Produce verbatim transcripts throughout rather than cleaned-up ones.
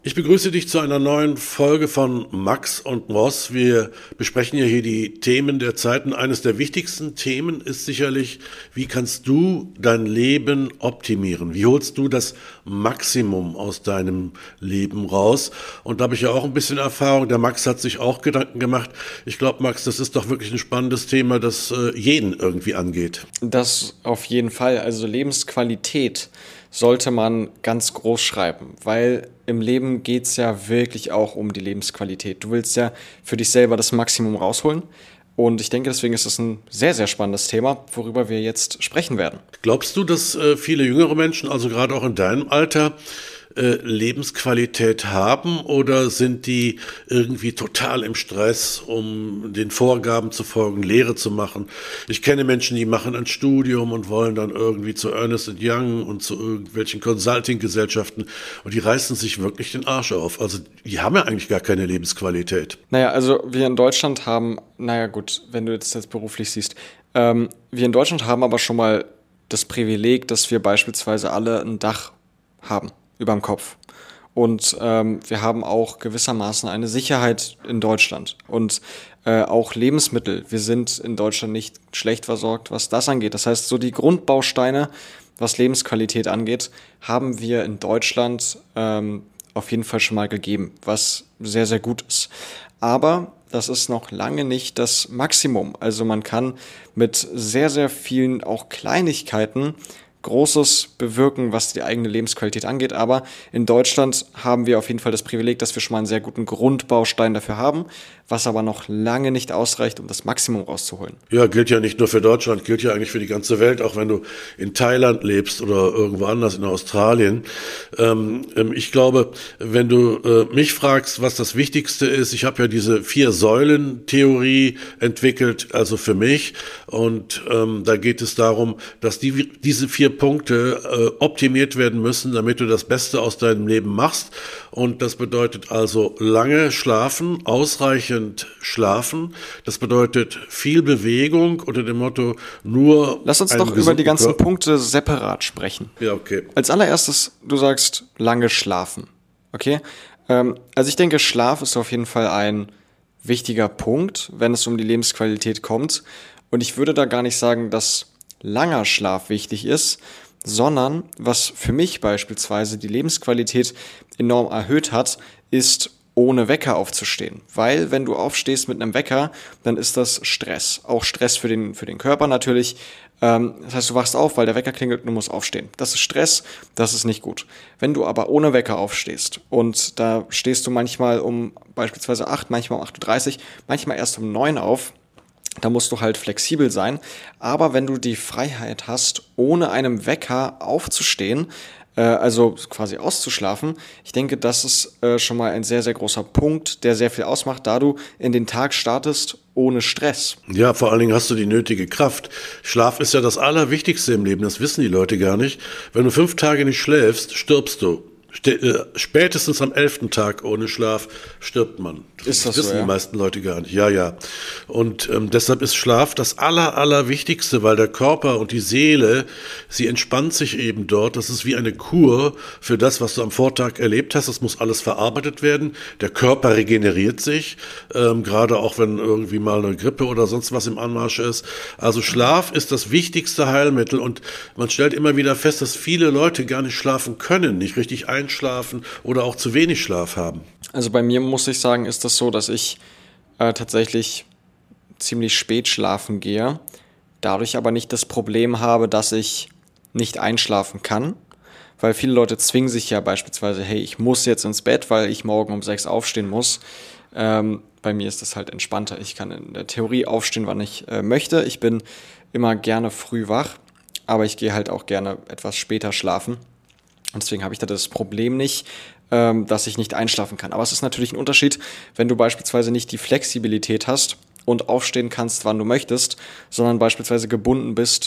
Ich begrüße dich zu einer neuen Folge von Max und Moss. Wir besprechen ja hier die Themen der Zeit. Und eines der wichtigsten Themen ist sicherlich, wie kannst du dein Leben optimieren? Wie holst du das Maximum aus deinem Leben raus? Und da habe ich ja auch ein bisschen Erfahrung. Der Max hat sich auch Gedanken gemacht. Ich glaube, Max, das ist doch wirklich ein spannendes Thema, das äh, jeden irgendwie angeht. Das auf jeden Fall. Also Lebensqualität sollte man ganz groß schreiben, weil im Leben geht es ja wirklich auch um die Lebensqualität. Du willst ja für dich selber das Maximum rausholen. Und ich denke, deswegen ist es ein sehr, sehr spannendes Thema, worüber wir jetzt sprechen werden. Glaubst du, dass äh, viele jüngere Menschen, also gerade auch in deinem Alter, äh, Lebensqualität haben, oder sind die irgendwie total im Stress, um den Vorgaben zu folgen, Lehre zu machen? Ich kenne Menschen, die machen ein Studium und wollen dann irgendwie zu Ernst and Young und zu irgendwelchen Consulting-Gesellschaften, und die reißen sich wirklich den Arsch auf. Also die haben ja eigentlich gar keine Lebensqualität. Naja, also wir in Deutschland haben, naja gut, wenn du jetzt, jetzt beruflich siehst, ähm, wir in Deutschland haben aber schon mal das Privileg, dass wir beispielsweise alle ein Dach haben über dem Kopf. Und ähm, wir haben auch gewissermaßen eine Sicherheit in Deutschland und äh, auch Lebensmittel. Wir sind in Deutschland nicht schlecht versorgt, was das angeht. Das heißt, so die Grundbausteine, was Lebensqualität angeht, haben wir in Deutschland ähm, auf jeden Fall schon mal gegeben, was sehr, sehr gut ist. Aber das ist noch lange nicht das Maximum. Also man kann mit sehr, sehr vielen auch Kleinigkeiten Großes bewirken, was die eigene Lebensqualität angeht. Aber in Deutschland haben wir auf jeden Fall das Privileg, dass wir schon mal einen sehr guten Grundbaustein dafür haben, was aber noch lange nicht ausreicht, um das Maximum rauszuholen. Ja, gilt ja nicht nur für Deutschland, gilt ja eigentlich für die ganze Welt, auch wenn du in Thailand lebst oder irgendwo anders in Australien. Ähm, ich glaube, wenn du äh, mich fragst, was das Wichtigste ist, ich habe ja diese Vier-Säulen-Theorie entwickelt, also für mich. Und ähm, da geht es darum, dass die, diese vier Punkte äh, optimiert werden müssen, damit du das Beste aus deinem Leben machst. Und das bedeutet also lange schlafen, ausreichend schlafen. Das bedeutet viel Bewegung unter dem Motto nur. Lass uns doch über die ganzen Körper. Punkte separat sprechen. Ja, okay. Als allererstes, du sagst lange schlafen. Okay? Ähm, also ich denke, Schlaf ist auf jeden Fall ein wichtiger Punkt, wenn es um die Lebensqualität kommt. Und ich würde da gar nicht sagen, dass langer Schlaf wichtig ist, sondern was für mich beispielsweise die Lebensqualität enorm erhöht hat, ist ohne Wecker aufzustehen. Weil wenn du aufstehst mit einem Wecker, dann ist das Stress. Auch Stress für den, für den Körper natürlich. Ähm, das heißt, du wachst auf, weil der Wecker klingelt und du musst aufstehen. Das ist Stress, das ist nicht gut. Wenn du aber ohne Wecker aufstehst und da stehst du manchmal um beispielsweise acht, manchmal um acht Uhr dreißig, manchmal erst um neun auf, da musst du halt flexibel sein. Aber wenn du die Freiheit hast, ohne einem Wecker aufzustehen, äh, also quasi auszuschlafen, ich denke, das ist äh, schon mal ein sehr, sehr großer Punkt, der sehr viel ausmacht, da du in den Tag startest ohne Stress. Ja, vor allen Dingen hast du die nötige Kraft. Schlaf ist ja das Allerwichtigste im Leben, das wissen die Leute gar nicht. Wenn du fünf Tage nicht schläfst, stirbst du. Spätestens am elften Tag ohne Schlaf stirbt man. Das, ist das das wissen so, ja? Die meisten Leute gar nicht. Ja, ja. Und ähm, deshalb ist Schlaf das Aller, Allerwichtigste, weil der Körper und die Seele, sie entspannt sich eben dort. Das ist wie eine Kur für das, was du am Vortag erlebt hast. Das muss alles verarbeitet werden. Der Körper regeneriert sich, ähm, gerade auch wenn irgendwie mal eine Grippe oder sonst was im Anmarsch ist. Also Schlaf ist das wichtigste Heilmittel, und man stellt immer wieder fest, dass viele Leute gar nicht schlafen können, nicht richtig ein einschlafen oder auch zu wenig Schlaf haben. Also bei mir muss ich sagen, ist das so, dass ich äh, tatsächlich ziemlich spät schlafen gehe, dadurch aber nicht das Problem habe, dass ich nicht einschlafen kann, weil viele Leute zwingen sich ja beispielsweise, hey, ich muss jetzt ins Bett, weil ich morgen um sechs aufstehen muss. Ähm, bei mir ist das halt entspannter. Ich kann in der Theorie aufstehen, wann ich äh, möchte. Ich bin immer gerne früh wach, aber ich gehe halt auch gerne etwas später schlafen. Und deswegen habe ich da das Problem nicht, ähm, dass ich nicht einschlafen kann. Aber es ist natürlich ein Unterschied, wenn du beispielsweise nicht die Flexibilität hast und aufstehen kannst, wann du möchtest, sondern beispielsweise gebunden bist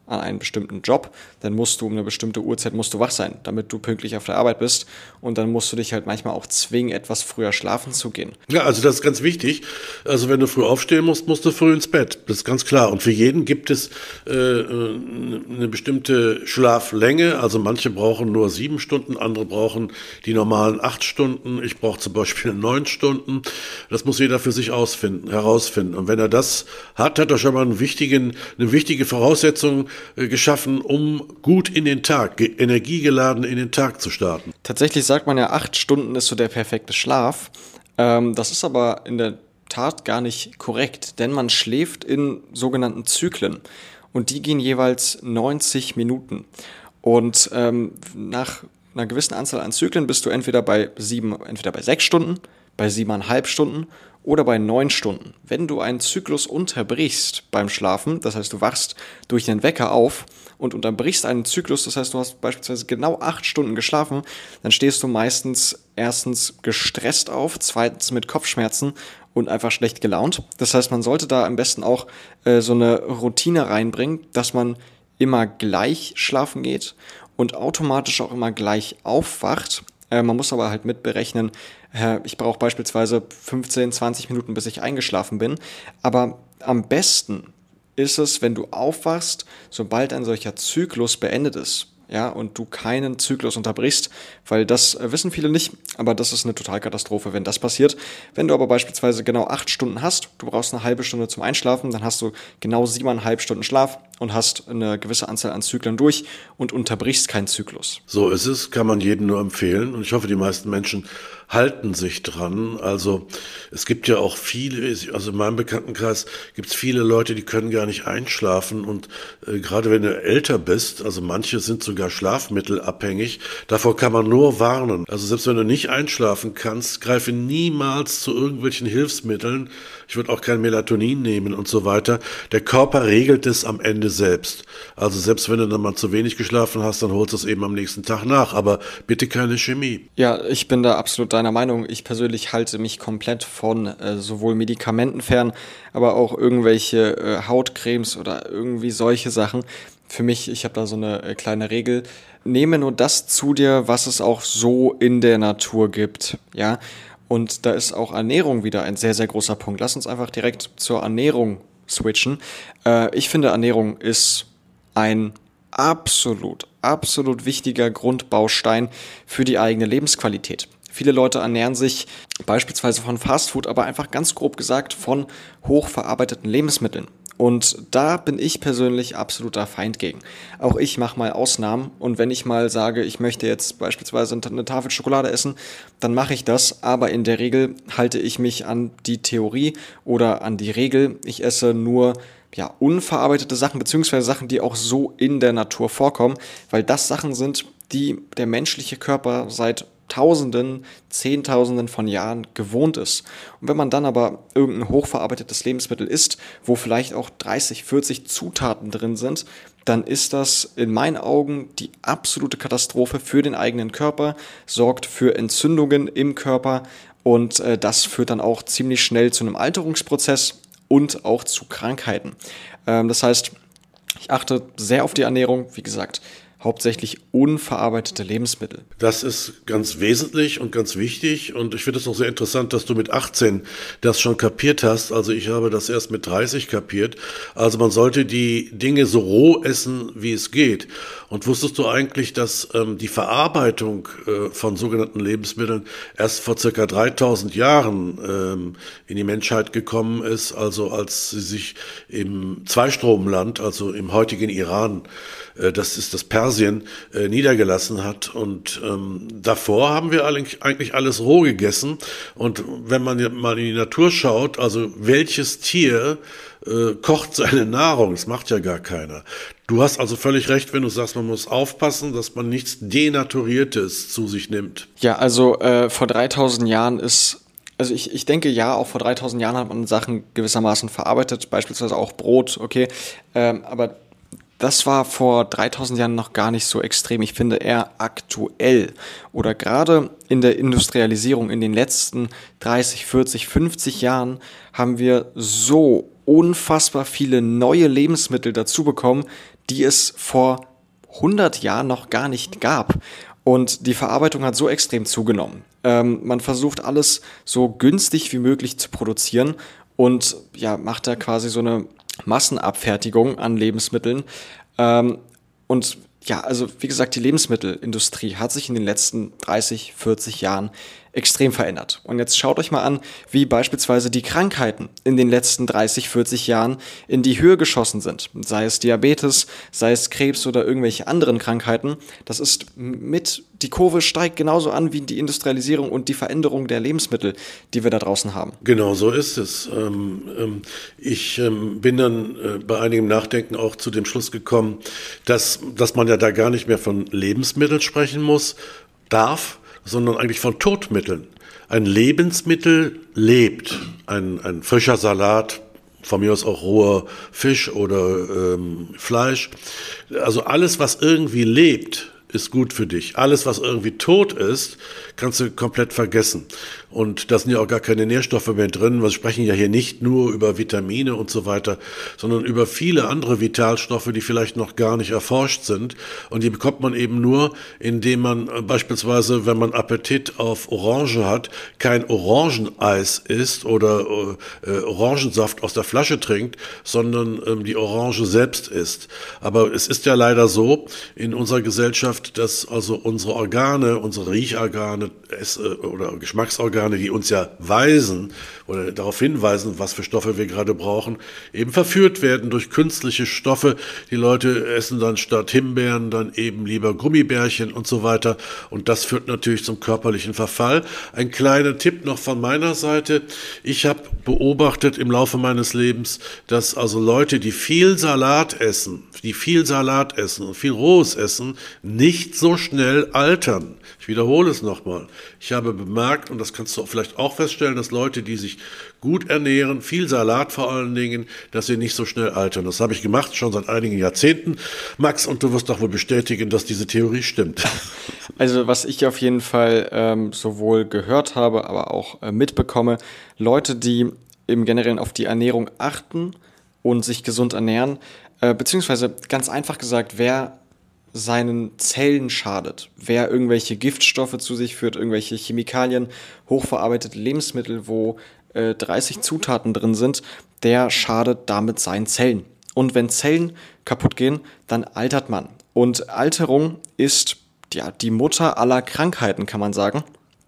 an einen bestimmten Job, dann musst du um eine bestimmte Uhrzeit musst du wach sein, damit du pünktlich auf der Arbeit bist. Und dann musst du dich halt manchmal auch zwingen, etwas früher schlafen zu gehen. Ja, also das ist ganz wichtig. Also wenn du früh aufstehen musst, musst du früh ins Bett. Das ist ganz klar. Und für jeden gibt es äh, eine bestimmte Schlaflänge. Also manche brauchen nur sieben Stunden, andere brauchen die normalen acht Stunden. Ich brauche zum Beispiel neun Stunden. Das muss jeder für sich ausfinden, herausfinden. Und wenn er das hat, hat er schon mal einen wichtigen, eine wichtige Voraussetzung geschaffen, um gut in den Tag, energiegeladen in den Tag zu starten. Tatsächlich sagt man ja, acht Stunden ist so der perfekte Schlaf. Ähm, das ist aber in der Tat gar nicht korrekt, denn man schläft in sogenannten Zyklen und die gehen jeweils neunzig Minuten. Und ähm, nach einer gewissen Anzahl an Zyklen bist du entweder bei sieben, entweder bei sechs Stunden, bei siebeneinhalb Stunden oder bei neun Stunden. Wenn du einen Zyklus unterbrichst beim Schlafen, das heißt, du wachst durch den Wecker auf und unterbrichst einen Zyklus, das heißt, du hast beispielsweise genau acht Stunden geschlafen, dann stehst du meistens erstens gestresst auf, zweitens mit Kopfschmerzen und einfach schlecht gelaunt. Das heißt, man sollte da am besten auch äh, so eine Routine reinbringen, dass man immer gleich schlafen geht und automatisch auch immer gleich aufwacht. Äh, man muss aber halt mitberechnen, äh, ich brauche beispielsweise fünfzehn, zwanzig Minuten, bis ich eingeschlafen bin. Aber am besten ist es, wenn du aufwachst, sobald ein solcher Zyklus beendet ist. Ja, und du keinen Zyklus unterbrichst, weil das äh, wissen viele nicht, aber das ist eine Totalkatastrophe, wenn das passiert. Wenn du aber beispielsweise genau acht Stunden hast, du brauchst eine halbe Stunde zum Einschlafen, dann hast du genau siebeneinhalb Stunden Schlaf und hast eine gewisse Anzahl an Zyklen durch und unterbrichst keinen Zyklus. So ist es, kann man jedem nur empfehlen und ich hoffe, die meisten Menschen halten sich dran. Also es gibt ja auch viele, also in meinem Bekanntenkreis gibt es viele Leute, die können gar nicht einschlafen und äh, gerade wenn du älter bist, also manche sind sogar schlafmittelabhängig, davor kann man nur warnen. Also selbst wenn du nicht einschlafen kannst, greife niemals zu irgendwelchen Hilfsmitteln. Ich würde auch kein Melatonin nehmen und so weiter. Der Körper regelt es am Ende selbst. Also selbst wenn du dann mal zu wenig geschlafen hast, dann holst du es eben am nächsten Tag nach. Aber bitte keine Chemie. Ja, ich bin da absolut deiner Meinung. Ich persönlich halte mich komplett von äh, sowohl Medikamenten fern, aber auch irgendwelche äh, Hautcremes oder irgendwie solche Sachen. Für mich, ich habe da so eine äh, kleine Regel. Nehme nur das zu dir, was es auch so in der Natur gibt. Ja, und da ist auch Ernährung wieder ein sehr, sehr großer Punkt. Lass uns einfach direkt zur Ernährung switchen. Äh, ich finde, Ernährung ist ein absolut, absolut wichtiger Grundbaustein für die eigene Lebensqualität. Viele Leute ernähren sich beispielsweise von Fastfood, aber einfach ganz grob gesagt von hochverarbeiteten Lebensmitteln. Und da bin ich persönlich absoluter Feind gegen. Auch ich mache mal Ausnahmen und wenn ich mal sage, ich möchte jetzt beispielsweise eine Tafel Schokolade essen, dann mache ich das. Aber in der Regel halte ich mich an die Theorie oder an die Regel. Ich esse nur ja, unverarbeitete Sachen, beziehungsweise Sachen, die auch so in der Natur vorkommen, weil das Sachen sind, die der menschliche Körper seit Tausenden, Zehntausenden von Jahren gewohnt ist. Und wenn man dann aber irgendein hochverarbeitetes Lebensmittel isst, wo vielleicht auch dreißig, vierzig Zutaten drin sind, dann ist das in meinen Augen die absolute Katastrophe für den eigenen Körper, sorgt für Entzündungen im Körper und äh, das führt dann auch ziemlich schnell zu einem Alterungsprozess und auch zu Krankheiten. Ähm, das heißt, ich achte sehr auf die Ernährung, wie gesagt, hauptsächlich unverarbeitete Lebensmittel. Das ist ganz wesentlich und ganz wichtig und ich finde es auch sehr interessant, dass du mit achtzehn das schon kapiert hast. Also ich habe das erst mit dreißig kapiert. Also man sollte die Dinge so roh essen, wie es geht. Und wusstest du eigentlich, dass ähm, die Verarbeitung äh, von sogenannten Lebensmitteln erst vor circa dreitausend Jahren ähm, in die Menschheit gekommen ist, also als sie sich im Zweistromland, also im heutigen Iran, äh, das ist das Persien, äh, niedergelassen hat. Und ähm, davor haben wir eigentlich, eigentlich alles roh gegessen. Und wenn man mal in die Natur schaut, also welches Tier äh, kocht seine Nahrung? Das macht ja gar keiner. Du hast also völlig recht, wenn du sagst, man muss aufpassen, dass man nichts Denaturiertes zu sich nimmt. Ja, also äh, vor dreitausend Jahren ist, also ich, ich denke ja, auch vor dreitausend Jahren hat man Sachen gewissermaßen verarbeitet, beispielsweise auch Brot, okay, ähm, aber das war vor dreitausend Jahren noch gar nicht so extrem. Ich finde eher aktuell oder gerade in der Industrialisierung in den letzten dreißig, vierzig, fünfzig Jahren haben wir so unfassbar viele neue Lebensmittel dazu bekommen, die es vor hundert Jahren noch gar nicht gab. Und die Verarbeitung hat so extrem zugenommen. Ähm, man versucht alles so günstig wie möglich zu produzieren und ja, macht da quasi so eine Massenabfertigung an Lebensmitteln. Ähm, und ja, also wie gesagt, die Lebensmittelindustrie hat sich in den letzten dreißig, vierzig Jahren extrem verändert. Und jetzt schaut euch mal an, wie beispielsweise die Krankheiten in den letzten dreißig, vierzig Jahren in die Höhe geschossen sind. Sei es Diabetes, sei es Krebs oder irgendwelche anderen Krankheiten. Das ist mit, die Kurve steigt genauso an wie die Industrialisierung und die Veränderung der Lebensmittel, die wir da draußen haben. Genau so ist es. Ähm, ähm, ich ähm, bin dann äh, bei einigem Nachdenken auch zu dem Schluss gekommen, dass, dass man ja da gar nicht mehr von Lebensmitteln sprechen muss, darf, sondern eigentlich von Todmitteln. Ein Lebensmittel lebt. Ein, ein frischer Salat, von mir aus auch roher Fisch oder ähm, Fleisch. Also alles, was irgendwie lebt, ist gut für dich. Alles, was irgendwie tot ist, kannst du komplett vergessen. Und da sind ja auch gar keine Nährstoffe mehr drin. Wir sprechen ja hier nicht nur über Vitamine und so weiter, sondern über viele andere Vitalstoffe, die vielleicht noch gar nicht erforscht sind. Und die bekommt man eben nur, indem man beispielsweise, wenn man Appetit auf Orange hat, kein Orangeneis isst oder äh, Orangensaft aus der Flasche trinkt, sondern ähm, die Orange selbst isst. Aber es ist ja leider so in unserer Gesellschaft, dass also unsere Organe, unsere Riechorgane Ess- oder Geschmacksorgane, die uns ja weisen oder darauf hinweisen, was für Stoffe wir gerade brauchen, eben verführt werden durch künstliche Stoffe. Die Leute essen dann statt Himbeeren dann eben lieber Gummibärchen und so weiter. Und das führt natürlich zum körperlichen Verfall. Ein kleiner Tipp noch von meiner Seite. Ich habe beobachtet im Laufe meines Lebens, dass also Leute, die viel Salat essen, die viel Salat essen und viel Rohes essen, nicht so schnell altern. Ich wiederhole es nochmal. Ich habe bemerkt, und das kannst du vielleicht auch feststellen, dass Leute, die sich gut ernähren, viel Salat vor allen Dingen, dass sie nicht so schnell altern. Das habe ich gemacht, schon seit einigen Jahrzehnten. Max, und du wirst doch wohl bestätigen, dass diese Theorie stimmt. Also was ich auf jeden Fall ähm, sowohl gehört habe, aber auch äh, mitbekomme, Leute, die im Generellen auf die Ernährung achten und sich gesund ernähren, äh, beziehungsweise ganz einfach gesagt, wer seinen Zellen schadet, wer irgendwelche Giftstoffe zu sich führt, irgendwelche Chemikalien, hochverarbeitete Lebensmittel, wo äh, dreißig Zutaten drin sind, der schadet damit seinen Zellen. Und wenn Zellen kaputt gehen, dann altert man. Und Alterung ist ja die Mutter aller Krankheiten, kann man sagen.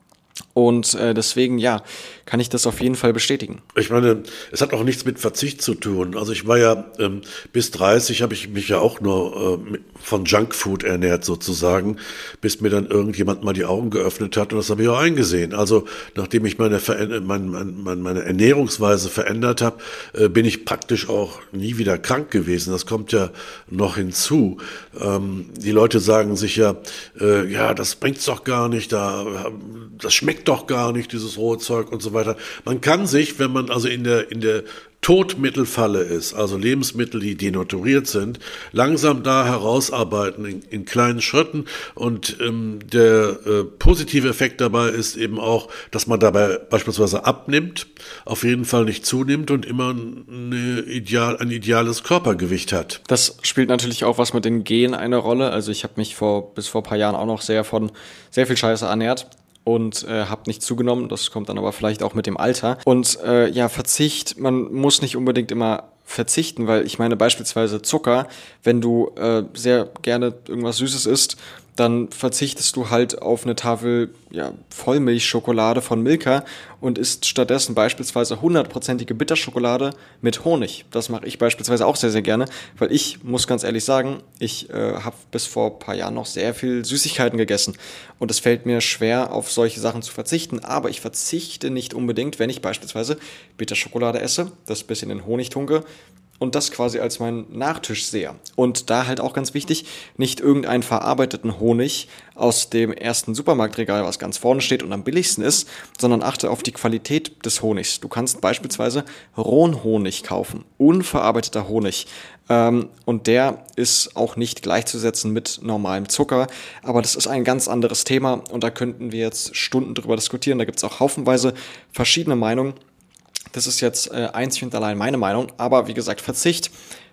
Und äh, deswegen, ja, kann ich das auf jeden Fall bestätigen. Ich meine, es hat auch nichts mit Verzicht zu tun. Also ich war ja ähm, bis dreißig, habe ich mich ja auch nur äh, von Junkfood ernährt sozusagen, bis mir dann irgendjemand mal die Augen geöffnet hat, und das habe ich auch eingesehen. Also nachdem ich meine, Ver- mein, mein, meine Ernährungsweise verändert habe, äh, bin ich praktisch auch nie wieder krank gewesen. Das kommt ja noch hinzu. Ähm, die Leute sagen sich ja, äh, ja, das bringt's doch gar nicht, da, das schmeckt doch gar nicht, dieses rohe Zeug und so weiter. Man kann sich, wenn man also in der, in der Todmittelfalle ist, also Lebensmittel, die denaturiert sind, langsam da herausarbeiten in, in kleinen Schritten, und ähm, der äh, positive Effekt dabei ist eben auch, dass man dabei beispielsweise abnimmt, auf jeden Fall nicht zunimmt und immer eine ideal, ein ideales Körpergewicht hat. Das spielt natürlich auch was mit den Genen eine Rolle. Also ich habe mich vor bis vor ein paar Jahren auch noch sehr von sehr viel Scheiße ernährt und äh, habe nicht zugenommen. Das kommt dann aber vielleicht auch mit dem Alter. Und äh, ja, Verzicht, man muss nicht unbedingt immer verzichten, weil ich meine beispielsweise Zucker, wenn du äh, sehr gerne irgendwas Süßes isst, dann verzichtest du halt auf eine Tafel ja, Vollmilchschokolade von Milka und isst stattdessen beispielsweise hundertprozentige Bitterschokolade mit Honig. Das mache ich beispielsweise auch sehr, sehr gerne, weil ich muss ganz ehrlich sagen, ich äh, habe bis vor ein paar Jahren noch sehr viel Süßigkeiten gegessen und es fällt mir schwer, auf solche Sachen zu verzichten, aber ich verzichte nicht unbedingt, wenn ich beispielsweise Bitterschokolade esse, das bisschen in Honig tunke, und das quasi als meinen Nachtisch sehe. Und da halt auch ganz wichtig, nicht irgendeinen verarbeiteten Honig aus dem ersten Supermarktregal, was ganz vorne steht und am billigsten ist, sondern achte auf die Qualität des Honigs. Du kannst beispielsweise rohen Honig kaufen, unverarbeiteter Honig. Ähm, und der ist auch nicht gleichzusetzen mit normalem Zucker. Aber das ist ein ganz anderes Thema und da könnten wir jetzt Stunden drüber diskutieren. Da gibt es auch haufenweise verschiedene Meinungen. Das ist jetzt äh, einzig und allein meine Meinung, aber wie gesagt, Verzicht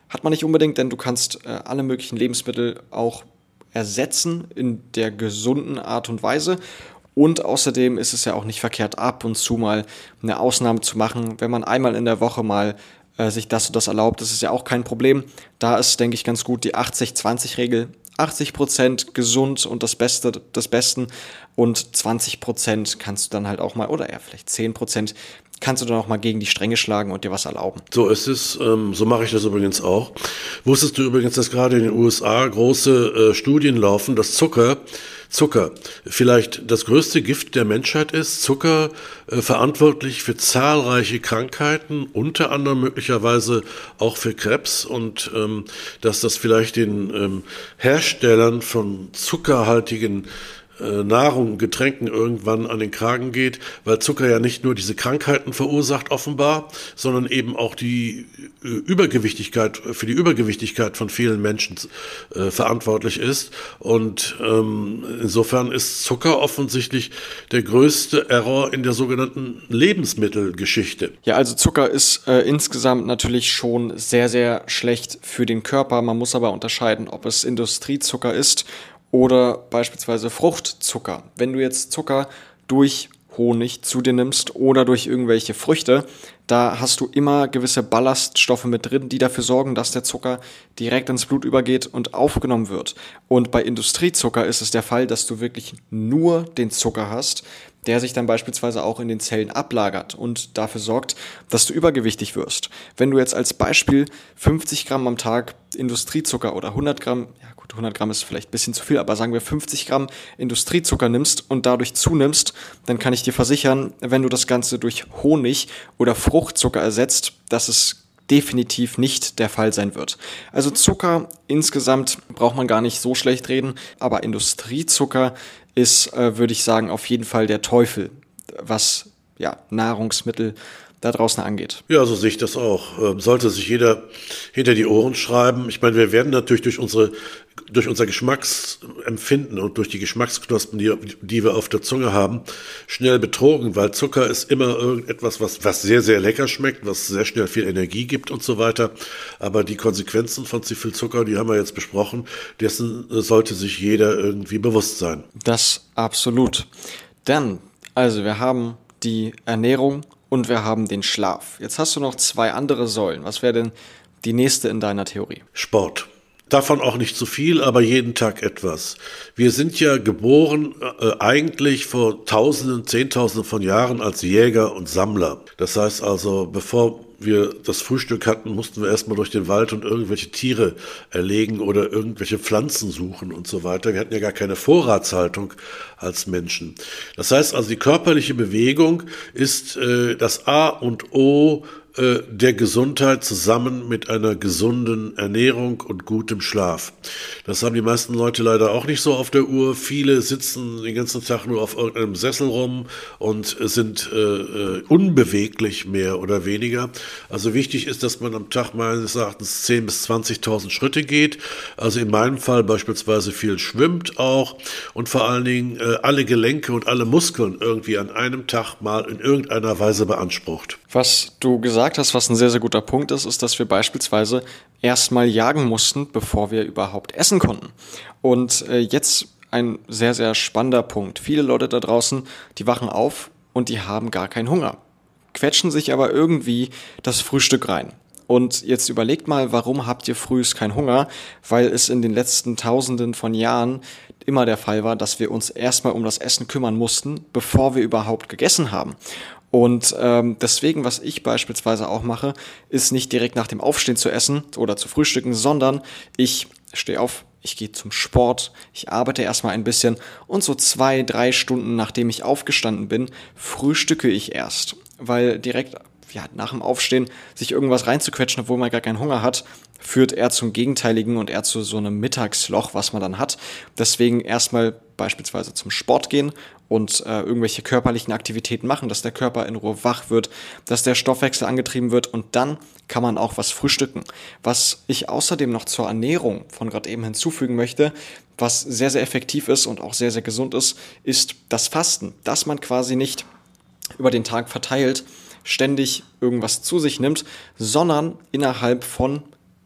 Hat man nicht unbedingt, denn du kannst äh, alle möglichen Lebensmittel auch ersetzen in der gesunden Art und Weise. Und außerdem ist es ja auch nicht verkehrt, ab und zu mal eine Ausnahme zu machen. Wenn man einmal in der Woche mal äh, sich das und das erlaubt, das ist ja auch kein Problem. Da ist, denke ich, ganz gut die achtzig zwanzig Regel. achtzig Prozent gesund und das Beste des Besten und zwanzig Prozent kannst du dann halt auch mal, oder eher vielleicht zehn Prozent, kannst du dann auch mal gegen die Stränge schlagen und dir was erlauben. So ist es. Ähm, so mache ich das übrigens auch. Wusstest du übrigens, dass gerade in den U S A große äh, Studien laufen, dass Zucker, Zucker vielleicht das größte Gift der Menschheit ist? Zucker äh, verantwortlich für zahlreiche Krankheiten, unter anderem möglicherweise auch für Krebs und ähm, dass das vielleicht den ähm, Herstellern von zuckerhaltigen Nahrung, Getränken irgendwann an den Kragen geht, weil Zucker ja nicht nur diese Krankheiten verursacht offenbar, sondern eben auch die Übergewichtigkeit, für die Übergewichtigkeit von vielen Menschen äh, verantwortlich ist. Und ähm, insofern ist Zucker offensichtlich der größte Error in der sogenannten Lebensmittelgeschichte. Ja, also Zucker ist äh, insgesamt natürlich schon sehr, sehr schlecht für den Körper. Man muss aber unterscheiden, ob es Industriezucker ist oder beispielsweise Fruchtzucker. Wenn du jetzt Zucker durch Honig zu dir nimmst oder durch irgendwelche Früchte, da hast du immer gewisse Ballaststoffe mit drin, die dafür sorgen, dass der Zucker direkt ins Blut übergeht und aufgenommen wird. Und bei Industriezucker ist es der Fall, dass du wirklich nur den Zucker hast, der sich dann beispielsweise auch in den Zellen ablagert und dafür sorgt, dass du übergewichtig wirst. Wenn du jetzt als Beispiel fünfzig Gramm am Tag Industriezucker oder hundert Gramm, ja gut, hundert Gramm ist vielleicht ein bisschen zu viel, aber sagen wir fünfzig Gramm Industriezucker nimmst und dadurch zunimmst, dann kann ich dir versichern, wenn du das Ganze durch Honig oder Fruchtzucker ersetzt, dass es definitiv nicht der Fall sein wird. Also Zucker insgesamt braucht man gar nicht so schlecht reden, aber Industriezucker ist, äh, würde ich sagen, auf jeden Fall der Teufel, was ja, Nahrungsmittel da draußen angeht. Ja, so sehe ich das auch. Ähm, sollte sich jeder hinter die Ohren schreiben. Ich meine, wir werden natürlich durch unsere, durch unser Geschmacksempfinden und durch die Geschmacksknospen, die, die wir auf der Zunge haben, schnell betrogen, weil Zucker ist immer irgendetwas, was, was sehr, sehr lecker schmeckt, was sehr schnell viel Energie gibt und so weiter. Aber die Konsequenzen von zu viel Zucker, die haben wir jetzt besprochen, dessen sollte sich jeder irgendwie bewusst sein. Das absolut. Dann, also wir haben die Ernährung und wir haben den Schlaf. Jetzt hast du noch zwei andere Säulen. Was wäre denn die nächste in deiner Theorie? Sport. Davon auch nicht zu viel, aber jeden Tag etwas. Wir sind ja geboren äh, eigentlich vor Tausenden, Zehntausenden von Jahren als Jäger und Sammler. Das heißt also, bevor wir das Frühstück hatten, mussten wir erstmal durch den Wald und irgendwelche Tiere erlegen oder irgendwelche Pflanzen suchen und so weiter. Wir hatten ja gar keine Vorratshaltung als Menschen. Das heißt also, die körperliche Bewegung ist äh, das A und O äh, der Gesundheit zusammen mit einer gesunden Ernährung und gutem Schlaf. Das haben die meisten Leute leider auch nicht so auf der Uhr. Viele sitzen den ganzen Tag nur auf irgendeinem Sessel rum und sind äh, unbeweglich mehr oder weniger. Also wichtig ist, dass man am Tag meines Erachtens zehntausend bis zwanzigtausend Schritte geht. Also in meinem Fall beispielsweise viel schwimmt auch und vor allen Dingen äh, alle Gelenke und alle Muskeln irgendwie an einem Tag mal in irgendeiner Weise beansprucht. Was du gesagt hast, was ein sehr, sehr guter Punkt ist, ist, dass wir beispielsweise erstmal jagen mussten, bevor wir überhaupt essen konnten. Und äh, jetzt ein sehr, sehr spannender Punkt. Viele Leute da draußen, die wachen auf und die haben gar keinen Hunger, quetschen sich aber irgendwie das Frühstück rein. Und jetzt überlegt mal, warum habt ihr frühs keinen Hunger? Weil es in den letzten Tausenden von Jahren immer der Fall war, dass wir uns erstmal um das Essen kümmern mussten, bevor wir überhaupt gegessen haben. Und ähm, deswegen, was ich beispielsweise auch mache, ist nicht direkt nach dem Aufstehen zu essen oder zu frühstücken, sondern ich stehe auf, ich gehe zum Sport, ich arbeite erstmal ein bisschen und so zwei, drei Stunden nachdem ich aufgestanden bin, frühstücke ich erst, weil direkt ja, nach dem Aufstehen sich irgendwas reinzuquetschen, obwohl man gar keinen Hunger hat, führt eher zum Gegenteiligen und eher zu so einem Mittagsloch, was man dann hat. Deswegen erstmal beispielsweise zum Sport gehen und äh, irgendwelche körperlichen Aktivitäten machen, dass der Körper in Ruhe wach wird, dass der Stoffwechsel angetrieben wird und dann kann man auch was frühstücken. Was ich außerdem noch zur Ernährung von gerade eben hinzufügen möchte, was sehr, sehr effektiv ist und auch sehr, sehr gesund ist, ist das Fasten, dass man quasi nicht über den Tag verteilt ständig irgendwas zu sich nimmt, sondern innerhalb von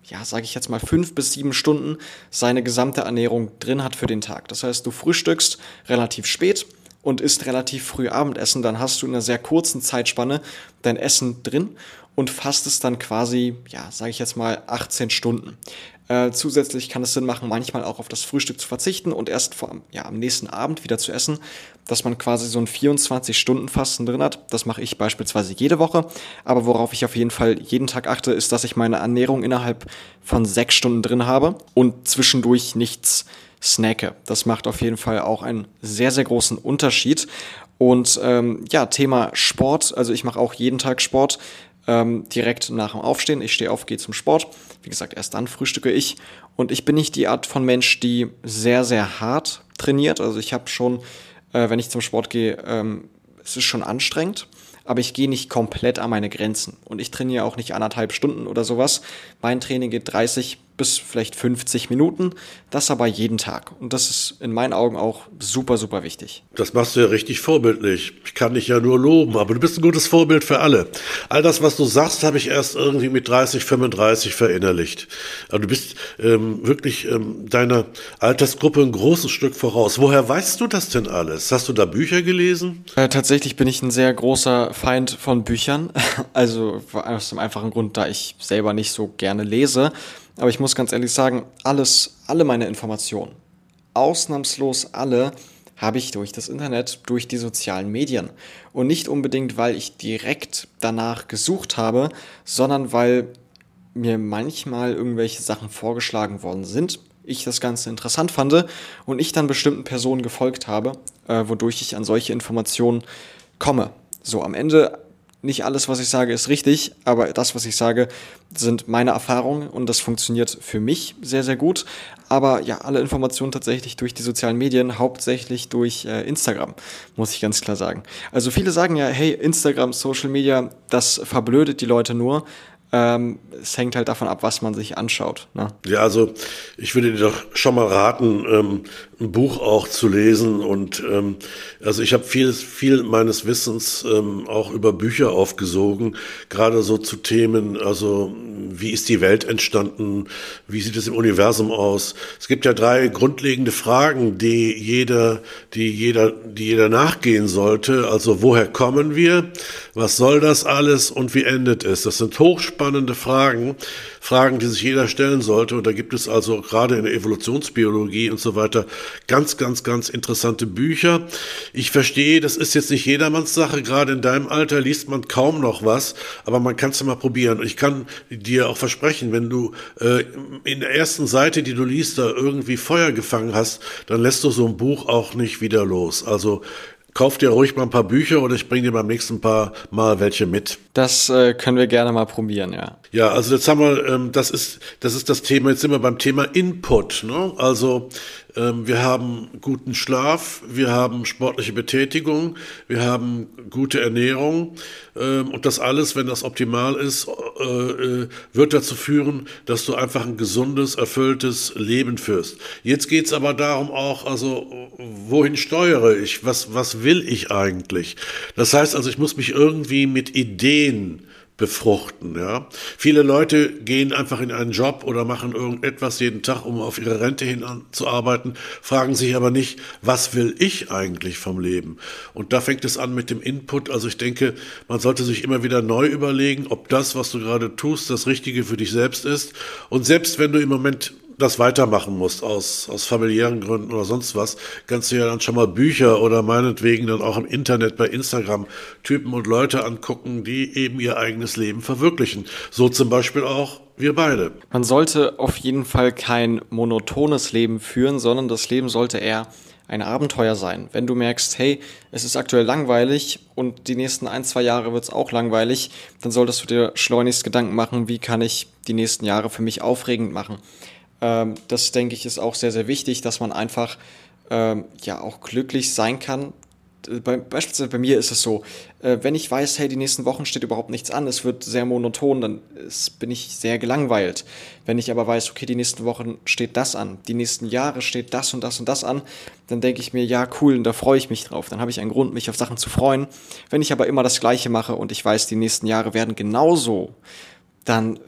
ja, sage ich jetzt mal, fünf bis sieben Stunden seine gesamte Ernährung drin hat für den Tag. Das heißt, du frühstückst relativ spät und isst relativ früh Abendessen, dann hast du in einer sehr kurzen Zeitspanne dein Essen drin und fastest dann quasi, ja, sage ich jetzt mal, achtzehn Stunden. Äh, zusätzlich kann es Sinn machen, manchmal auch auf das Frühstück zu verzichten und erst vor, ja, am nächsten Abend wieder zu essen, dass man quasi so ein vierundzwanzig-Stunden-Fasten drin hat. Das mache ich beispielsweise jede Woche, aber worauf ich auf jeden Fall jeden Tag achte, ist, dass ich meine Ernährung innerhalb von sechs Stunden drin habe und zwischendurch nichts snacke. Das macht auf jeden Fall auch einen sehr, sehr großen Unterschied. Und ähm, ja, Thema Sport, also ich mache auch jeden Tag Sport, ähm, direkt nach dem Aufstehen. Ich stehe auf, gehe zum Sport. Wie gesagt, erst dann frühstücke ich. Und ich bin nicht die Art von Mensch, die sehr, sehr hart trainiert. Also ich habe schon, äh, wenn ich zum Sport gehe, ähm, es ist schon anstrengend, aber ich gehe nicht komplett an meine Grenzen. Und ich trainiere auch nicht anderthalb Stunden oder sowas. Mein Training geht dreißig bis vielleicht fünfzig Minuten, das aber jeden Tag. Und das ist in meinen Augen auch super, super wichtig. Das machst du ja richtig vorbildlich. Ich kann dich ja nur loben, aber du bist ein gutes Vorbild für alle. All das, was du sagst, habe ich erst irgendwie mit dreißig, fünfunddreißig verinnerlicht. Also du bist ähm, wirklich ähm, deiner Altersgruppe ein großes Stück voraus. Woher weißt du das denn alles? Hast du da Bücher gelesen? Äh, tatsächlich bin ich ein sehr großer Feind von Büchern. Also aus dem einfachen Grund, da ich selber nicht so gerne lese. Aber ich muss ganz ehrlich sagen, alles, alle meine Informationen, ausnahmslos alle, habe ich durch das Internet, durch die sozialen Medien. Und nicht unbedingt, weil ich direkt danach gesucht habe, sondern weil mir manchmal irgendwelche Sachen vorgeschlagen worden sind, ich das Ganze interessant fand und ich dann bestimmten Personen gefolgt habe, äh, wodurch ich an solche Informationen komme. So, am Ende, nicht alles, was ich sage, ist richtig, aber das, was ich sage, sind meine Erfahrungen und das funktioniert für mich sehr, sehr gut. Aber ja, alle Informationen tatsächlich durch die sozialen Medien, hauptsächlich durch äh, Instagram, muss ich ganz klar sagen. Also viele sagen ja, hey, Instagram, Social Media, das verblödet die Leute nur. Ähm, es hängt halt davon ab, was man sich anschaut. Ne? Ja, also ich würde dir doch schon mal raten, ähm, ein Buch auch zu lesen. Und ähm, also ich habe viel, viel meines Wissens ähm, auch über Bücher aufgesogen, gerade so zu Themen, also wie ist die Welt entstanden, wie sieht es im Universum aus. Es gibt ja drei grundlegende Fragen, die jeder, die jeder, die jeder nachgehen sollte. Also woher kommen wir, was soll das alles und wie endet es? Das sind hochspannende Fragen, Fragen, die sich jeder stellen sollte. Und da gibt es also gerade in der Evolutionsbiologie und so weiter ganz, ganz, ganz interessante Bücher. Ich verstehe, das ist jetzt nicht jedermanns Sache. Gerade in deinem Alter liest man kaum noch was, aber man kann es mal probieren. Und ich kann dir auch versprechen, wenn du äh, in der ersten Seite, die du liest, da irgendwie Feuer gefangen hast, dann lässt du so ein Buch auch nicht wieder los. Also kauf dir ruhig mal ein paar Bücher oder ich bringe dir beim nächsten paar Mal welche mit. Das äh, können wir gerne mal probieren, ja. Ja, also jetzt haben wir, ähm, das ist, das ist das Thema, jetzt sind wir beim Thema Input, ne? Also ähm, wir haben guten Schlaf, wir haben sportliche Betätigung, wir haben gute Ernährung ähm, und das alles, wenn das optimal ist, äh, äh, wird dazu führen, dass du einfach ein gesundes, erfülltes Leben führst. Jetzt geht's aber darum auch, also wohin steuere ich, was, was will ich eigentlich? Das heißt also, ich muss mich irgendwie mit Ideen befruchten, ja. Viele Leute gehen einfach in einen Job oder machen irgendetwas jeden Tag, um auf ihre Rente hin zu arbeiten, fragen sich aber nicht, was will ich eigentlich vom Leben? Und da fängt es an mit dem Input. Also ich denke, man sollte sich immer wieder neu überlegen, ob das, was du gerade tust, das Richtige für dich selbst ist. Und selbst wenn du im Moment das weitermachen musst, aus, aus familiären Gründen oder sonst was, kannst du ja dann schon mal Bücher oder meinetwegen dann auch im Internet bei Instagram Typen und Leute angucken, die eben ihr eigenes Leben verwirklichen. So zum Beispiel auch wir beide. Man sollte auf jeden Fall kein monotones Leben führen, sondern das Leben sollte eher ein Abenteuer sein. Wenn du merkst, hey, es ist aktuell langweilig und die nächsten ein, zwei Jahre wird es auch langweilig, dann solltest du dir schleunigst Gedanken machen, wie kann ich die nächsten Jahre für mich aufregend machen. Ähm, das, denke ich, ist auch sehr, sehr wichtig, dass man einfach ähm, ja auch glücklich sein kann. Bei, beispielsweise bei mir ist es so, äh, wenn ich weiß, hey, die nächsten Wochen steht überhaupt nichts an, es wird sehr monoton, dann ist, bin ich sehr gelangweilt. Wenn ich aber weiß, okay, die nächsten Wochen steht das an, die nächsten Jahre steht das und das und das an, dann denke ich mir, ja, cool, und da freue ich mich drauf. Dann habe ich einen Grund, mich auf Sachen zu freuen. Wenn ich aber immer das Gleiche mache und ich weiß, die nächsten Jahre werden genauso, dann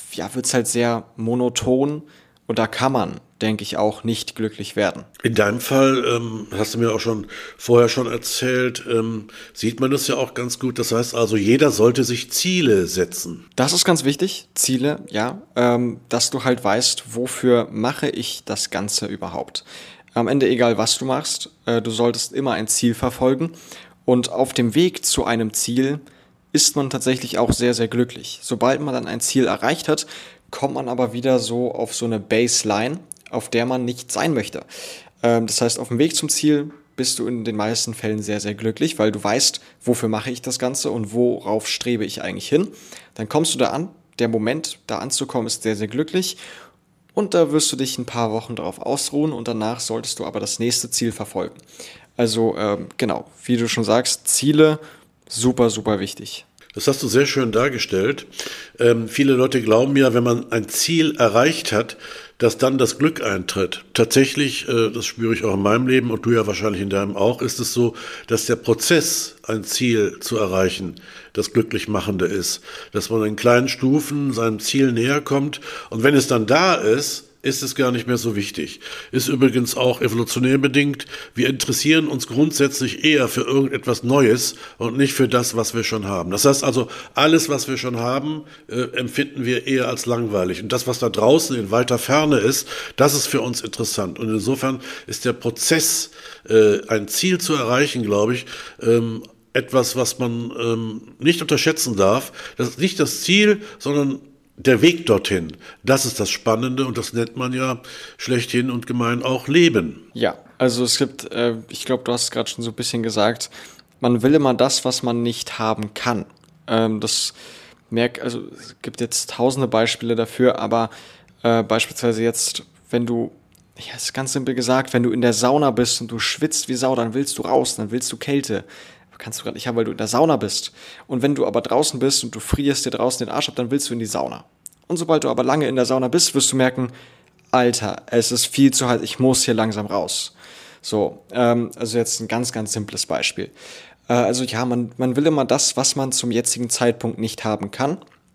ja, wird es halt sehr monoton und da kann man, denke ich, auch nicht glücklich werden. In deinem Fall, ähm, hast du mir auch schon vorher schon erzählt, ähm, sieht man das ja auch ganz gut. Das heißt also, jeder sollte sich Ziele setzen. Das ist ganz wichtig, Ziele, ja, ähm, dass du halt weißt, wofür mache ich das Ganze überhaupt. Am Ende egal, was du machst, äh, du solltest immer ein Ziel verfolgen und auf dem Weg zu einem Ziel ist man tatsächlich auch sehr, sehr glücklich. Sobald man dann ein Ziel erreicht hat, kommt man aber wieder so auf so eine Baseline, auf der man nicht sein möchte. Ähm, das heißt, auf dem Weg zum Ziel bist du in den meisten Fällen sehr, sehr glücklich, weil du weißt, wofür mache ich das Ganze und worauf strebe ich eigentlich hin. Dann kommst du da an, der Moment, da anzukommen, ist sehr, sehr glücklich und da wirst du dich ein paar Wochen darauf ausruhen und danach solltest du aber das nächste Ziel verfolgen. Also ähm, genau, wie du schon sagst, Ziele, super, super wichtig. Das hast du sehr schön dargestellt. Ähm, viele Leute glauben ja, wenn man ein Ziel erreicht hat, dass dann das Glück eintritt. Tatsächlich, äh, das spüre ich auch in meinem Leben und du ja wahrscheinlich in deinem auch, ist es so, dass der Prozess, ein Ziel zu erreichen, das Glücklichmachende ist. Dass man in kleinen Stufen seinem Ziel näher kommt und wenn es dann da ist, ist es gar nicht mehr so wichtig. Ist übrigens auch evolutionär bedingt. Wir interessieren uns grundsätzlich eher für irgendetwas Neues und nicht für das, was wir schon haben. Das heißt also, alles, was wir schon haben, äh, empfinden wir eher als langweilig. Und das, was da draußen in weiter Ferne ist, das ist für uns interessant. Und insofern ist der Prozess, äh, ein Ziel zu erreichen, glaube ich, ähm, etwas, was man ähm, nicht unterschätzen darf. Das ist nicht das Ziel, sondern der Weg dorthin, das ist das Spannende und das nennt man ja schlechthin und gemein auch Leben. Ja, also es gibt, äh, ich glaube, du hast es gerade schon so ein bisschen gesagt, man will immer das, was man nicht haben kann. Ähm, das merk, also es gibt jetzt tausende Beispiele dafür, aber äh, beispielsweise jetzt, wenn du, ja, ist ganz simpel gesagt, wenn du in der Sauna bist und du schwitzt wie Sau, dann willst du raus, dann willst du Kälte. Kannst du gerade nicht haben, weil du in der Sauna bist. Und wenn du aber draußen bist und du frierst dir draußen den Arsch ab, dann willst du in die Sauna. Und sobald du aber lange in der Sauna bist, wirst du merken, Alter, es ist viel zu heiß, ich muss hier langsam raus. So, ähm, also jetzt ein ganz, ganz simples Beispiel. Äh, also ja, man, man will immer das, was man zum jetzigen Zeitpunkt nicht haben kann.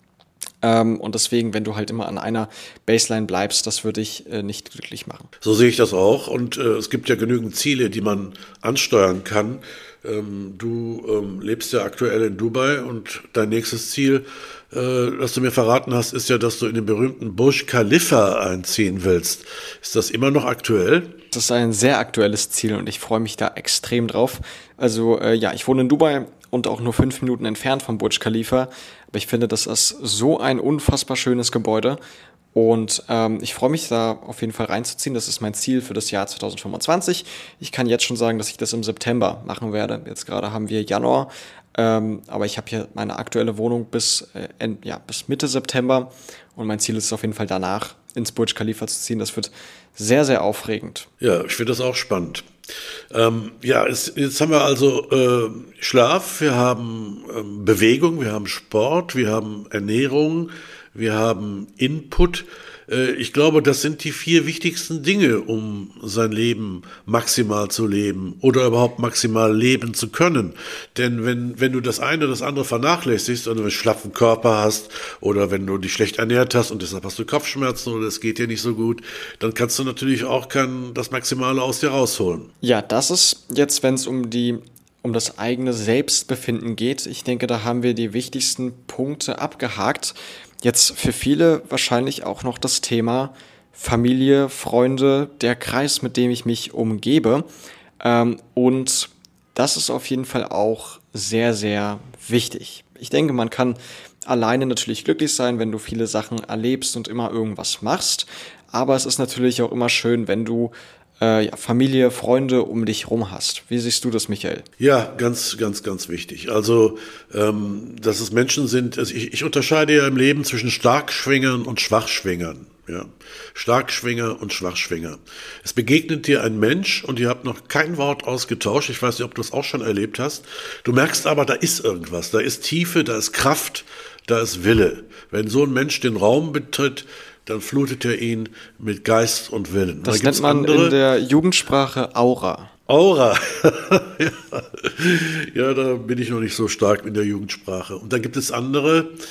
Ähm, und deswegen, wenn du halt immer an einer Baseline bleibst, das würde dich äh, nicht glücklich machen. So sehe ich das auch. Und äh, es gibt ja genügend Ziele, die man ansteuern kann. Ähm, du ähm, lebst ja aktuell in Dubai und dein nächstes Ziel, äh, das du mir verraten hast, ist ja, dass du in den berühmten Burj Khalifa einziehen willst. Ist das immer noch aktuell? Das ist ein sehr aktuelles Ziel und ich freue mich da extrem drauf. Also äh, ja, ich wohne in Dubai und auch nur fünf Minuten entfernt vom Burj Khalifa. Aber ich finde, das ist so ein unfassbar schönes Gebäude. Und ähm, ich freue mich da auf jeden Fall reinzuziehen. Das ist mein Ziel für das Jahr zwanzig fünfundzwanzig. Ich kann jetzt schon sagen, dass ich das im September machen werde. Jetzt gerade haben wir Januar. Ähm, aber ich habe hier meine aktuelle Wohnung bis, äh, end, ja, bis Mitte September. Und mein Ziel ist es auf jeden Fall danach, ins Burj Khalifa zu ziehen. Das wird sehr, sehr aufregend. Ja, ich finde das auch spannend. Ähm, ja, es, jetzt haben wir also äh, Schlaf, wir haben ähm, Bewegung, wir haben Sport, wir haben Ernährung, wir haben Input. Äh, ich glaube, das sind die vier wichtigsten Dinge, um sein Leben maximal zu leben oder überhaupt maximal leben zu können. Denn wenn, wenn du das eine oder das andere vernachlässigst und du einen schlaffen Körper hast oder wenn du dich schlecht ernährt hast und deshalb hast du Kopfschmerzen oder es geht dir nicht so gut, dann kannst du natürlich auch kein, das Maximale aus dir rausholen. Ja, das ist jetzt, wenn es um die um das eigene Selbstbefinden geht. Ich denke, da haben wir die wichtigsten Punkte abgehakt. Jetzt für viele wahrscheinlich auch noch das Thema Familie, Freunde, der Kreis, mit dem ich mich umgebe. Ähm, und das ist auf jeden Fall auch sehr, sehr wichtig. Ich denke, man kann alleine natürlich glücklich sein, wenn du viele Sachen erlebst und immer irgendwas machst. Aber es ist natürlich auch immer schön, wenn du äh, ja, Familie, Freunde um dich rum hast. Wie siehst du das, Michael? Ja, ganz, ganz, ganz wichtig. Also, ähm, dass es Menschen sind, also ich, ich unterscheide ja im Leben zwischen Starkschwingern und Schwachschwingern. Ja, Starkschwinger und Schwachschwinger. Es begegnet dir ein Mensch und ihr habt noch kein Wort ausgetauscht. Ich weiß nicht, ob du das auch schon erlebt hast. Du merkst aber, da ist irgendwas. Da ist Tiefe, da ist Kraft, da ist Wille. Wenn so ein Mensch den Raum betritt, dann flutet er ihn mit Geist und Willen. Das da nennt man andere, in der Jugendsprache Aura. Aura. ja. ja, da bin ich noch nicht so stark in der Jugendsprache. Und dann gibt es andere,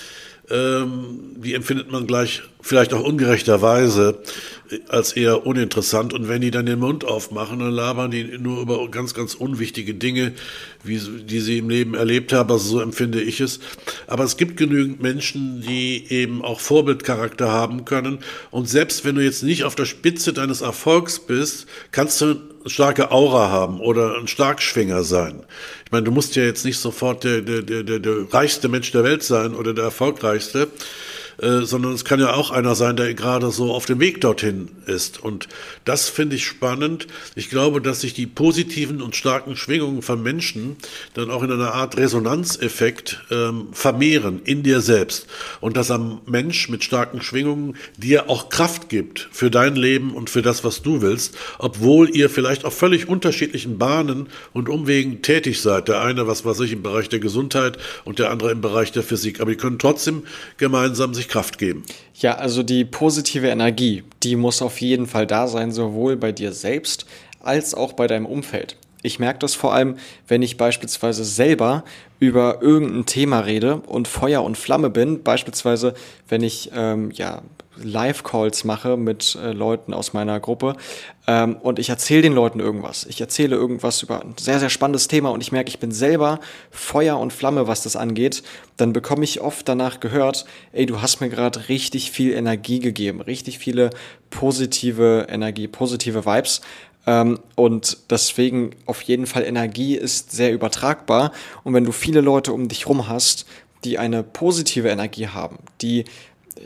ähm, die empfindet man gleich vielleicht auch ungerechterweise als eher uninteressant. Und wenn die dann den Mund aufmachen, dann labern die nur über ganz, ganz unwichtige Dinge, wie, die sie im Leben erlebt haben. Also so empfinde ich es. Aber es gibt genügend Menschen, die eben auch Vorbildcharakter haben können. Und selbst wenn du jetzt nicht auf der Spitze deines Erfolgs bist, kannst du eine starke Aura haben oder ein Starkschwinger sein. Ich meine, du musst ja jetzt nicht sofort der, der, der, der, der reichste Mensch der Welt sein oder der erfolgreichste, äh, sondern es kann ja auch einer sein, der gerade so auf dem Weg dorthin ist. Und das finde ich spannend. Ich glaube, dass sich die positiven und starken Schwingungen von Menschen dann auch in einer Art Resonanzeffekt ähm, vermehren in dir selbst. Und dass ein Mensch mit starken Schwingungen dir auch Kraft gibt für dein Leben und für das, was du willst, obwohl ihr vielleicht auf völlig unterschiedlichen Bahnen und Umwegen tätig seid. Der eine, was weiß ich, im Bereich der Gesundheit und der andere im Bereich der Physik. Aber die können trotzdem gemeinsam sich Kraft geben. Ja, also die positive Energie, die muss auf jeden Fall da sein, sowohl bei dir selbst als auch bei deinem Umfeld. Ich merke das vor allem, wenn ich beispielsweise selber über irgendein Thema rede und Feuer und Flamme bin, beispielsweise wenn ich ähm, ja, Live-Calls mache mit äh, Leuten aus meiner Gruppe ähm, und ich erzähle den Leuten irgendwas. Ich erzähle irgendwas über ein sehr, sehr spannendes Thema und ich merke, ich bin selber Feuer und Flamme, was das angeht, dann bekomme ich oft danach gehört, ey, du hast mir gerade richtig viel Energie gegeben, richtig viele positive Energie, positive Vibes. Ähm, und deswegen auf jeden Fall Energie ist sehr übertragbar. Und wenn du viele Leute um dich rum hast, die eine positive Energie haben, die äh,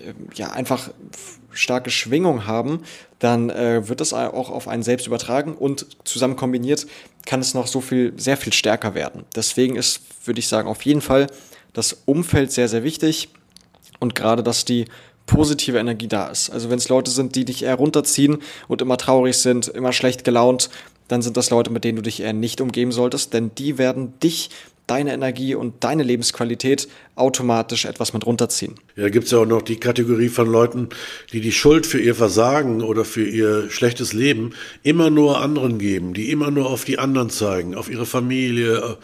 ja einfach starke Schwingung haben, dann äh, wird das auch auf einen selbst übertragen und zusammen kombiniert kann es noch so viel, sehr viel stärker werden. Deswegen ist, würde ich sagen, auf jeden Fall das Umfeld sehr, sehr wichtig und gerade, dass die positive Energie da ist. Also wenn es Leute sind, die dich eher runterziehen und immer traurig sind, immer schlecht gelaunt, dann sind das Leute, mit denen du dich eher nicht umgeben solltest, denn die werden dich, deine Energie und deine Lebensqualität automatisch etwas mit runterziehen. Ja, da gibt's ja auch noch die Kategorie von Leuten, die die Schuld für ihr Versagen oder für ihr schlechtes Leben immer nur anderen geben, die immer nur auf die anderen zeigen, auf ihre Familie,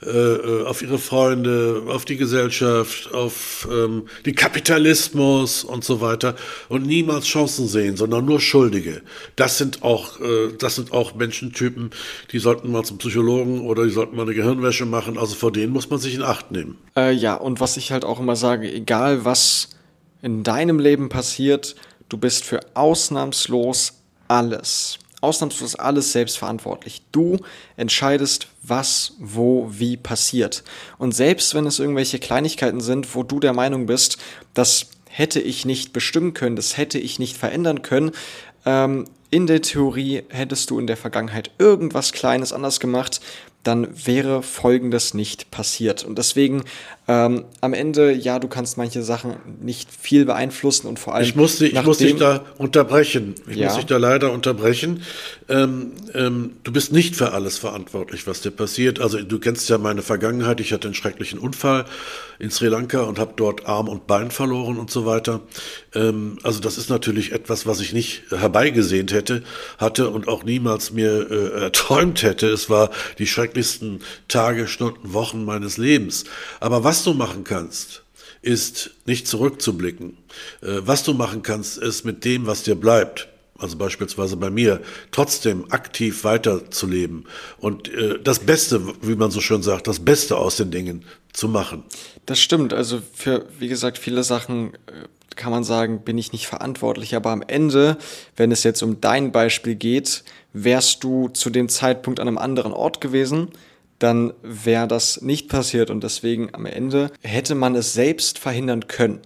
äh, auf ihre Freunde, auf die Gesellschaft, auf ähm, den Kapitalismus und so weiter und niemals Chancen sehen, sondern nur Schuldige. Das sind auch, äh, das sind auch Menschentypen, die sollten mal zum Psychologen oder die sollten mal eine Gehirnwäsche machen. Also vor denen muss man sich in Acht nehmen. Äh, ja, und was ich halt auch immer sage, egal was in deinem Leben passiert, du bist für ausnahmslos alles. Ausnahmslos alles selbst verantwortlich. Du entscheidest, was, wo, wie passiert. Und selbst wenn es irgendwelche Kleinigkeiten sind, wo du der Meinung bist, das hätte ich nicht bestimmen können, das hätte ich nicht verändern können, ähm, in der Theorie hättest du in der Vergangenheit irgendwas Kleines anders gemacht, dann wäre Folgendes nicht passiert. Und deswegen ähm, am Ende, ja, du kannst manche Sachen nicht viel beeinflussen und vor allem Ich muss, dich, ich muss dich da unterbrechen. Ich Ja. muss dich da leider unterbrechen. Ähm, ähm, du bist nicht für alles verantwortlich, was dir passiert. Also du kennst ja meine Vergangenheit. Ich hatte einen schrecklichen Unfall in Sri Lanka und habe dort Arm und Bein verloren und so weiter. Ähm, also das ist natürlich etwas, was ich nicht herbeigesehnt hätte, hatte und auch niemals mir äh, erträumt hätte. Es war die schrecklichsten Tage, Stunden, Wochen meines Lebens. Aber was du machen kannst, ist nicht zurückzublicken. Äh, was du machen kannst, ist mit dem, was dir bleibt, also beispielsweise bei mir, trotzdem aktiv weiterzuleben und äh, das Beste, wie man so schön sagt, das Beste aus den Dingen zu machen. Das stimmt, also für, wie gesagt, viele Sachen äh, kann man sagen, bin ich nicht verantwortlich, aber am Ende, wenn es jetzt um dein Beispiel geht, wärst du zu dem Zeitpunkt an einem anderen Ort gewesen, dann wäre das nicht passiert und deswegen am Ende hätte man es selbst verhindern können.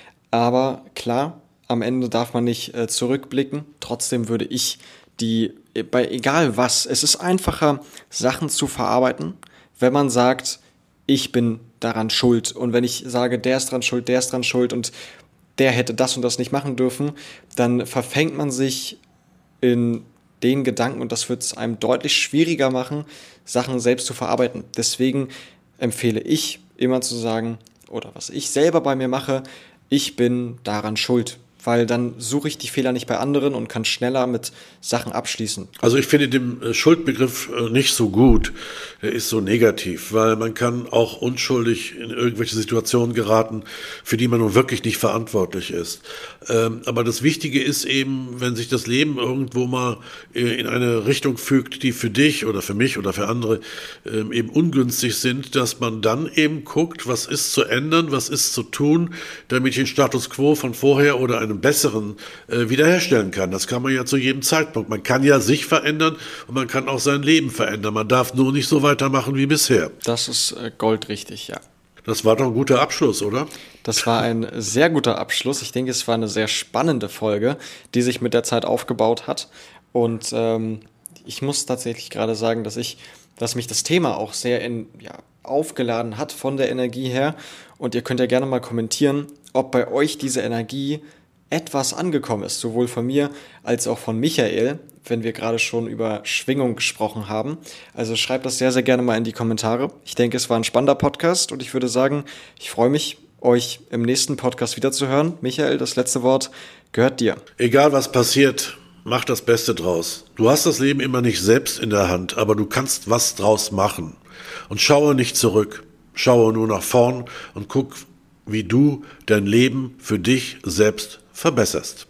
Aber klar, am Ende darf man nicht äh, zurückblicken, trotzdem würde ich die, bei egal was, es ist einfacher, Sachen zu verarbeiten, wenn man sagt, ich bin daran schuld und wenn ich sage, der ist dran schuld, der ist dran schuld und der hätte das und das nicht machen dürfen, dann verfängt man sich in den Gedanken und das wird es einem deutlich schwieriger machen, Sachen selbst zu verarbeiten. Deswegen empfehle ich immer zu sagen, oder was ich selber bei mir mache, ich bin daran schuld. weil dann suche ich die Fehler nicht bei anderen und kann schneller mit Sachen abschließen. Also ich finde den äh, Schuldbegriff äh, nicht so gut. Er ist so negativ, weil man kann auch unschuldig in irgendwelche Situationen geraten, für die man nun wirklich nicht verantwortlich ist. Ähm, aber das Wichtige ist eben, wenn sich das Leben irgendwo mal äh, in eine Richtung fügt, die für dich oder für mich oder für andere ähm, eben ungünstig sind, dass man dann eben guckt, was ist zu ändern, was ist zu tun, damit ich den Status quo von vorher oder einem besseren äh, wiederherstellen kann. Das kann man ja zu jedem Zeitpunkt. Man kann ja sich verändern und man kann auch sein Leben verändern. Man darf nur nicht so weitermachen wie bisher. Das ist äh, goldrichtig, ja. Das war doch ein guter Abschluss, oder? Das war ein sehr guter Abschluss. Ich denke, es war eine sehr spannende Folge, die sich mit der Zeit aufgebaut hat. Und ähm, ich muss tatsächlich gerade sagen, dass ich, dass mich das Thema auch sehr in, ja, aufgeladen hat von der Energie her. Und ihr könnt ja gerne mal kommentieren, ob bei euch diese Energie etwas angekommen ist, sowohl von mir als auch von Michael, wenn wir gerade schon über Schwingung gesprochen haben. Also schreibt das sehr, sehr gerne mal in die Kommentare. Ich denke, es war ein spannender Podcast und ich würde sagen, ich freue mich, euch im nächsten Podcast wiederzuhören. Michael, das letzte Wort gehört dir. Egal was passiert, mach das Beste draus. Du hast das Leben immer nicht selbst in der Hand, aber du kannst was draus machen. Und schaue nicht zurück, schaue nur nach vorn und guck, wie du dein Leben für dich selbst verbesserst.